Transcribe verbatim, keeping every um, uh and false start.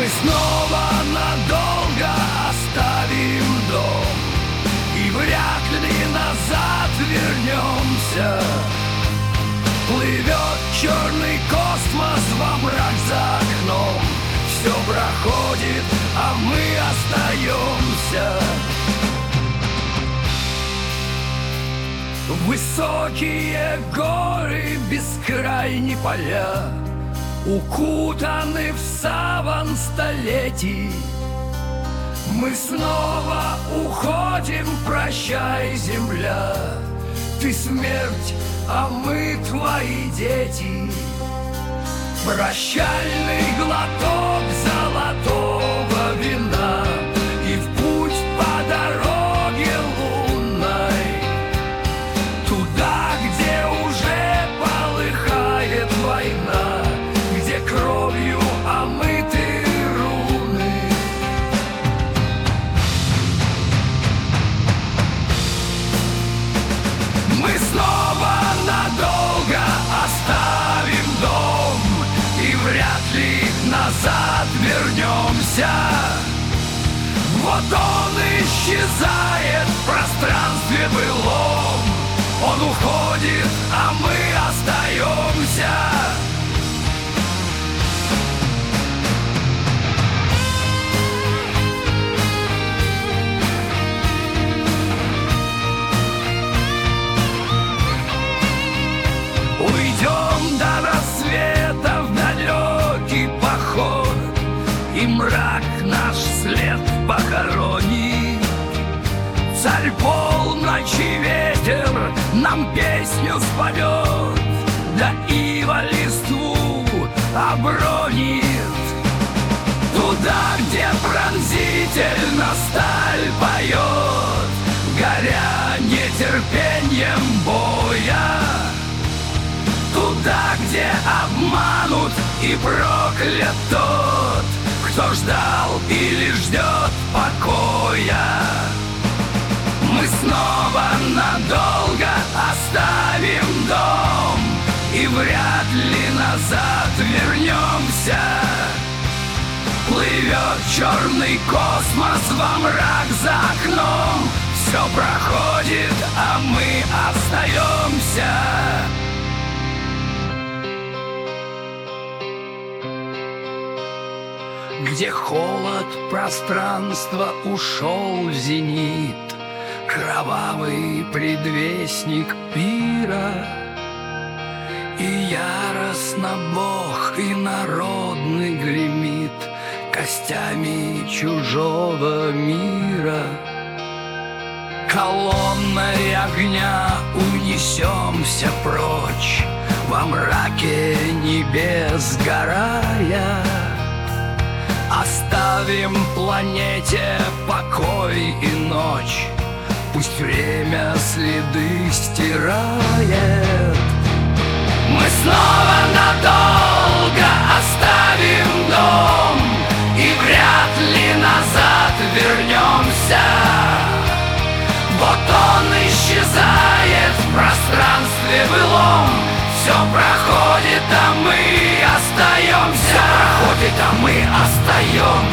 Мы снова надолго оставим дом и вряд ли назад вернемся. Плывет черный космос во мрак за окном. Все проходит, а мы остаемся. Высокие горы, бескрайние поля, укутаны в саван столетий. Мы снова уходим, прощай, земля. Ты смерть, а мы твои дети. Прощальный глоток золотого вина и в путь по дороге лунной, туда, где уже полыхает война, где кровью омыты руны. Мы снова надолго оставим дом и вряд ли назад вернемся. Вот он исчезает в пространстве былом. Он уходит, а мы остаемся. Уйдем до рассвета в далекий поход, и мрак наш след похоронит. Царь полночи ветер нам песню споет, да ива листву обронит. Туда, где пронзительно сталь поет, горя нетерпением боя. Туда, где обманут и проклят тот, кто ждал или ждет покоя. Мы снова надолго оставим дом и вряд ли назад вернемся. Плывет черный космос во мрак за окном. Все проходит, а мы остаемся. Где холод пространства ушел в зенит, кровавый предвестник пира, и яростно Бог инородный гремит костями чужого мира. Колонной огня унесемся прочь, во мраке небес сгорая. Оставим планете покой и ночь, пусть время следы стирает. Мы снова надолго оставим дом и вряд ли назад вернемся. Вот он исчезает в пространстве былом. Все проходит, а мы остаемся. Все проходит, а мы остаемся.